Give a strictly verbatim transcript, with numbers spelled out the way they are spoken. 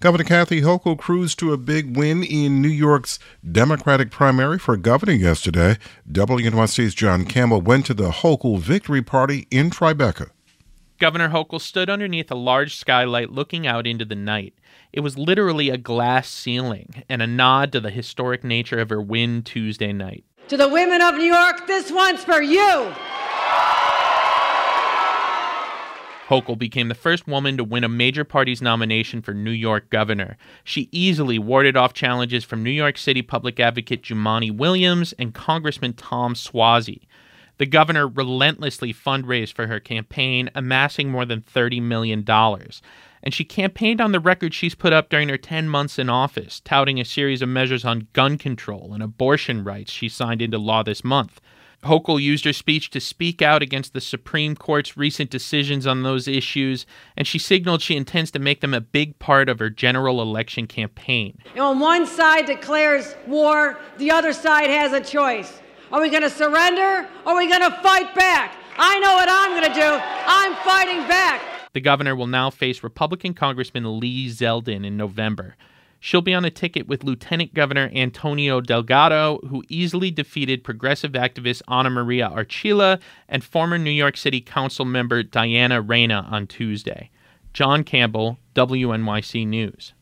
Governor Kathy Hochul cruised to a big win in New York's Democratic primary for governor yesterday. W N Y C's John Campbell went to the Hochul victory party in Tribeca. Governor Hochul stood underneath a large skylight looking out into the night. It was literally a glass ceiling and a nod to the historic nature of her win Tuesday night. To the women of New York, this one's for you. Hochul became the first woman to win a major party's nomination for New York governor. She easily warded off challenges from New York City public advocate Jumaane Williams and Congressman Tom Suozzi. The governor relentlessly fundraised for her campaign, amassing more than thirty million dollars. And she campaigned on the record she's put up during her ten months in office, touting a series of measures on gun control and abortion rights she signed into law this month. Hochul used her speech to speak out against the Supreme Court's recent decisions on those issues, and she signaled she intends to make them a big part of her general election campaign. When one side declares war, the other side has a choice. Are we going to surrender, or are we going to fight back? I know what I'm going to do. I'm fighting back. The governor will now face Republican Congressman Lee Zeldin in November. She'll be on a ticket with Lieutenant Governor Antonio Delgado, who easily defeated progressive activist Ana Maria Archila and former New York City Council member Diana Reyna on Tuesday. John Campbell, W N Y C News.